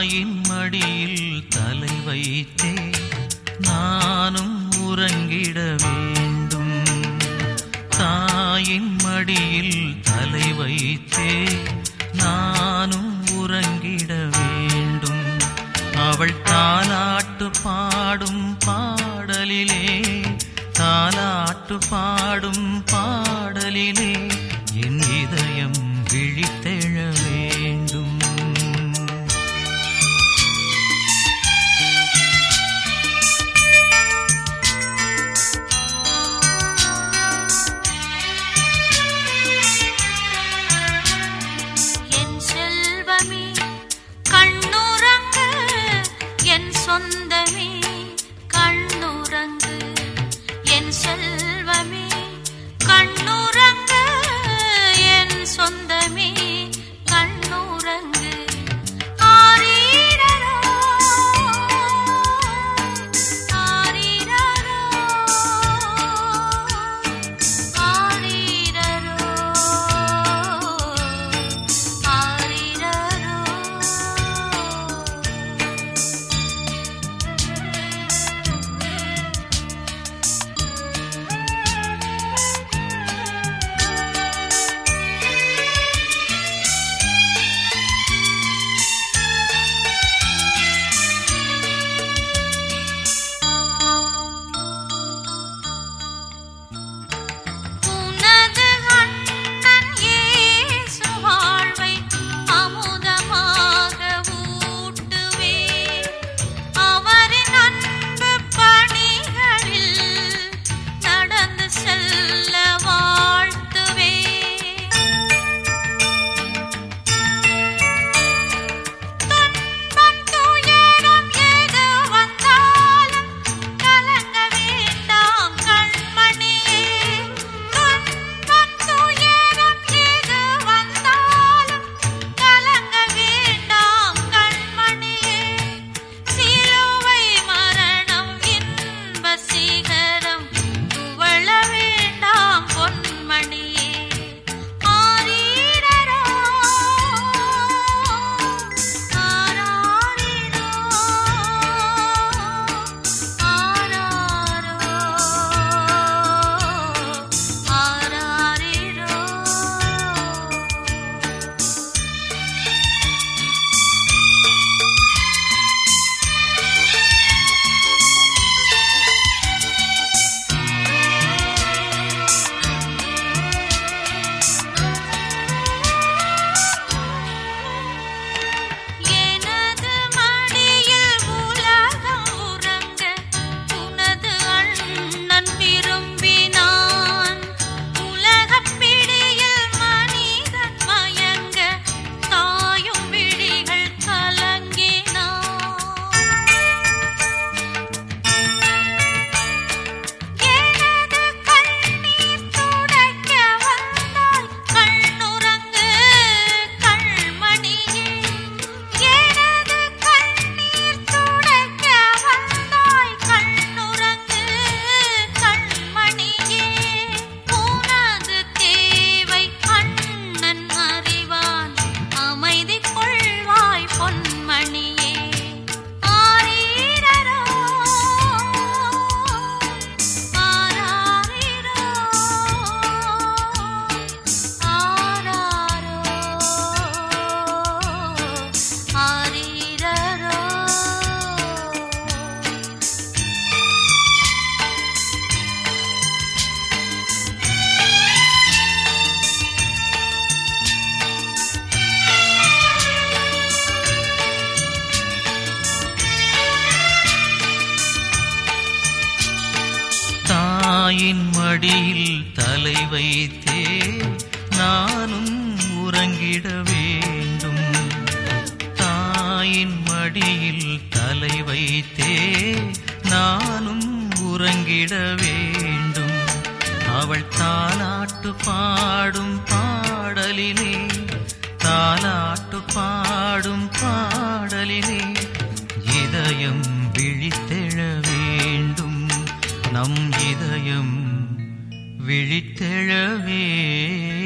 தாயின் மடியில் தலை வைத்தே நானும் உறங்கிட வேண்டும். தாயின் மடியில் தலை வைத்தே நானும் உறங்கிட வேண்டும். அவள் தாலாட்டு பாடும் பாடலிலே, தாலாட்டு பாடும் பாடலிலே என் இதயம் விழித்தெழ வேண்டும். சொந்தமே கண்ணுறங்கு, என் செல்வமே கண்ணுறங்கு, என் சொந்தமே கண்ணுறங்கு. ஆரீரரோ ஆரீரரோ ஆரீரரோ ஆரீரரோ. தாயின் மடியில் தலை வைத்தே நானும் உறங்கிட வேண்டும். தாயின் மடியில் தலை வைத்தே நானும் உறங்கிட வேண்டும். அவள் தாலாட்டு பாடும் பாடலிலே, தாலாட்டு பாடும் பாடலிலே இதயம் விழித்தெழ வேண்டும். நம் இதயம் விழித்தெழவே